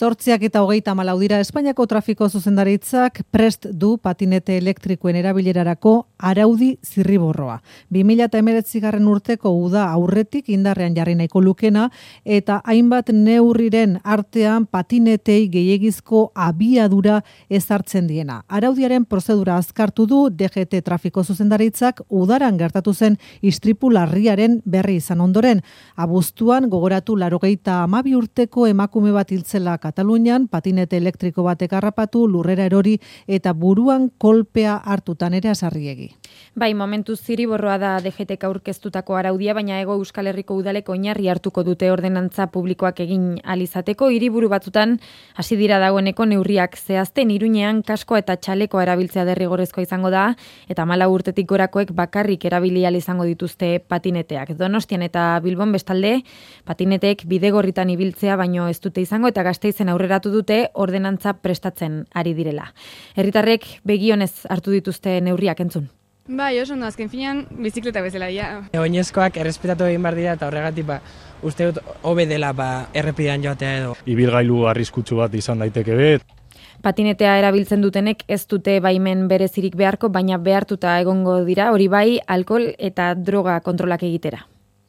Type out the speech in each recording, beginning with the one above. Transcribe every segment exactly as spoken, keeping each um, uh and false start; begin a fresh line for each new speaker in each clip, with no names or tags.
Zortziak eta hogeita hamalau dira. Espainiako trafiko zuzendaritzak prest du patinete elektrikoen erabilerarako araudi zirriborroa. bi mila hemeretzigarren urteko uda aurretik indarrean jarri nahiko lukena eta hainbat neurriren artean patinetei gehiegizko abiadura ezartzen diena. Araudiaren prozedura azkartu du D G T trafiko zuzendaritzak udaran gertatu zen istripu larriaren berri izan ondoren. Abuztuan gogoratu laurogeita hamabi urteko emakume bat hiltzela Katalunian, patinete elektriko batek harrapatu, lurrera erori eta buruan kolpea hartutan ere azarriegi.
Bai, momentu ziriborroa da D G Tek aurkeztutako araudia, baina Hego Euskal Herriko udalek oinarri hartuko dute ordenantza publikoak egin alizateko. Hiriburu batzutan hasi dira dagoeneko neurriak zehazten. Iruñean kaskoa eta txalekoa erabiltzea derrigorrezkoa izango da, eta hamalau urtetik gorakoek bakarrik erabili ahal izango dituzte patineteak. Donostian eta Bilbon bestalde, patineteek bidegorritan ibiltzea baino ez dute izango, eta Gasteizen aurreratu dute ordenantza prestatzen ari direla. Herritarrek begionez hartu dituzte neurriak entzun.
Bai, oso ondo, azken finean, bizikleta bezala, ja.
Oinezkoak errespetatu egin behar dira eta horregatik ba, uste dut hobe dela ba, errepidean joatea edo.
Ibilgailu arriskutsu bat izan daiteke bet.
Patinetea erabiltzen dutenek ez dute baimen berezirik beharko, baina behartuta egongo dira, hori bai, alkohol eta droga kontrolak egitera.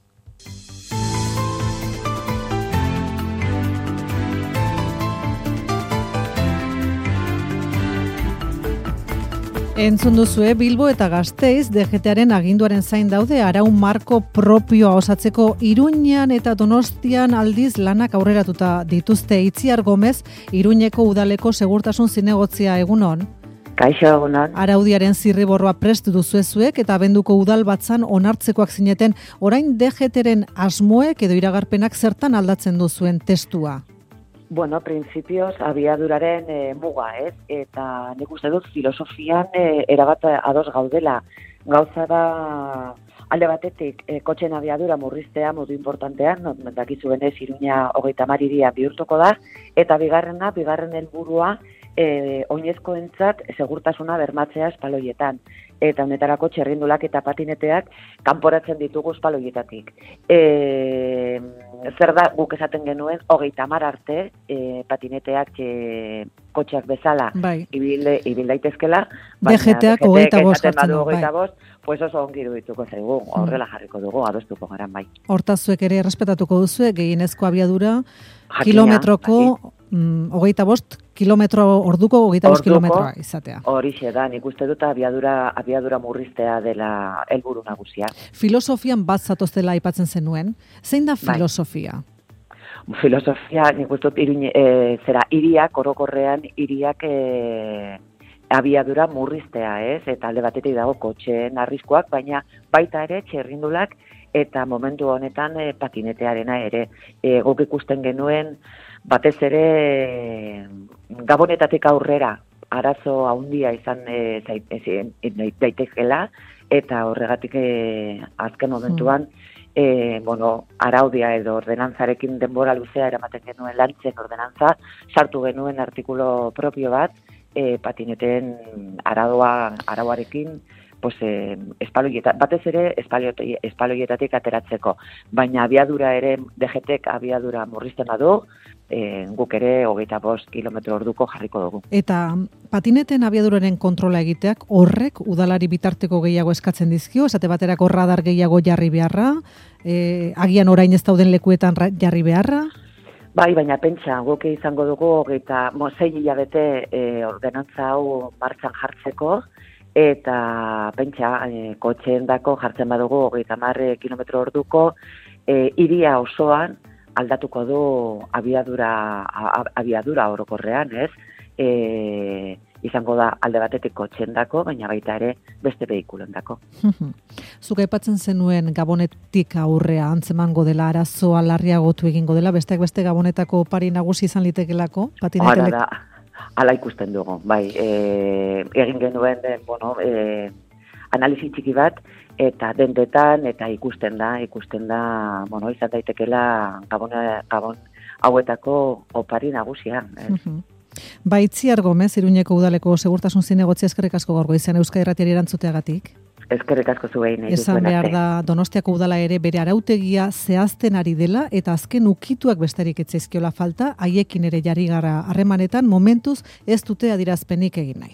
Entzun duzue, Bilbo eta Gasteiz D G Taren aginduaren zain daude arau marko propioa osatzeko. Iruñean eta Donostian aldiz lanak aurreratuta dituzte. Itziar Gomez, Iruñeko udaleko segurtasun zinegotzia, egunon.
Kaixo, egunon.
Araudiaren zirriborroa prest duzuezuek eta abenduko udal batzan onartzekoak zineten. Orain D G Taren asmoek edo iragarpenak zertan aldatzen duzuen testua?
Bueno, printzipioz, abiaduraren e, muga, ez? Eta nik uste dut filosofian e, erabat ados gaudela. Gauza da alde batetik e, kotxen abiadura murriztea modu importantean, no, dakizu benez Iruña hogeita hamar hiria bihurtuko da, eta bigarrena, bigarren helburua e, oinezkoentzat segurtasuna bermatzea espaloietan. Eta honetarako txerrindulak eta patineteak kanporatzen ditugu espaloietatik. E, zer da guk esaten genuen hogeita hamar arte e, patineteak e, kotxeak bezala
bai.
ibil, ibil daitezkela.
D G Teak hogeita bost jartzen du,
bai. Pues oso ongi irudituko zaigu, horrela jarriko dugu, adostuko garan bai.
Hortazuek ere errespetatuko duzu, gehienezko abiadura, Jakina, kilometroko, mm, hogeita bost kilometro orduko, hogeita bost kilometroa izatea.
Horixe da, nik uste dut abiadura, abiadura murriztea dela helburu nagusia.
Filosofian bat zatoztela aipatzen zenuen, zein da filosofia?
Bai. Filosofia, nik uste dut, iruine, e, zera, iriak, orokorrean, iriak e, abiadura murriztea, ez? Eta alde batetik dago kotxeen arriskuak, baina baita ere txerrindulak eta momentu honetan e, patinetearena ere. E, guk ikusten genuen batez ere e, Gabonetatik aurrera arazo handia izan e, daitekela eta horregatik e, azken momentuan e, bueno, araudia edo ordenantzarekin denbora luzea eramaten genuen lantzen ordenantza, sartu genuen artikulu propio bat E, patineten aradoa, arauarekin pues, e, espaloieta, batez ere espaloietatik ateratzeko. Baina abiadura ere, D G Tek abiadura murrizten badu, e, guk ere hogeita bost kilometro orduko jarriko dugu.
Eta patineten abiaduraren kontrola egiteak horrek udalari bitarteko gehiago eskatzen dizkio, esate baterako radar gehiago jarri beharra, e, agian orain ez dauden lekuetan jarri beharra?
Bai, baina pentsa, guk izango dugu hogeita sei hilabete e, ordenantza hau martxan jartzeko, eta pentsa, e, kotxeen dako jartzen badugu hogeita hamar kilometro orduko, e, iria osoan aldatuko du abiadura, a, abiadura orokorrean, ez? E, izango da alde batetik kotxendako, baina baita ere beste behikulendako.
Zuk aipatzen zenuen Gabonetik aurrea antzemango dela arazoa larriagotu egingo dela, besteak beste Gabonetako pari nagusi izan litekelako patinetelek.
Hala da, hala ikusten dugu, bai, e, egin genuen, bueno, e, analisi txiki bat, eta dendetan, eta ikusten da, ikusten da, bueno, izan daitekela Gabon, Gabon hauetako opari nagusia, ez?
Ba, Itziar Gomez, Iruñeko udaleko segurtasun zinegotzia, eskerrik asko gaur goizean Euskadi Irratiari erantzuteagatik.
Eskerrik asko zuei nahi
Esan
duzuen
behar
arte.
da Donostiako udala ere bere arautegia zehazten ari dela eta azken ukituak besterik etzaizkiola falta, haiekin ere jarri gara harremanetan momentuz ez dute adierazpenik egin nahi.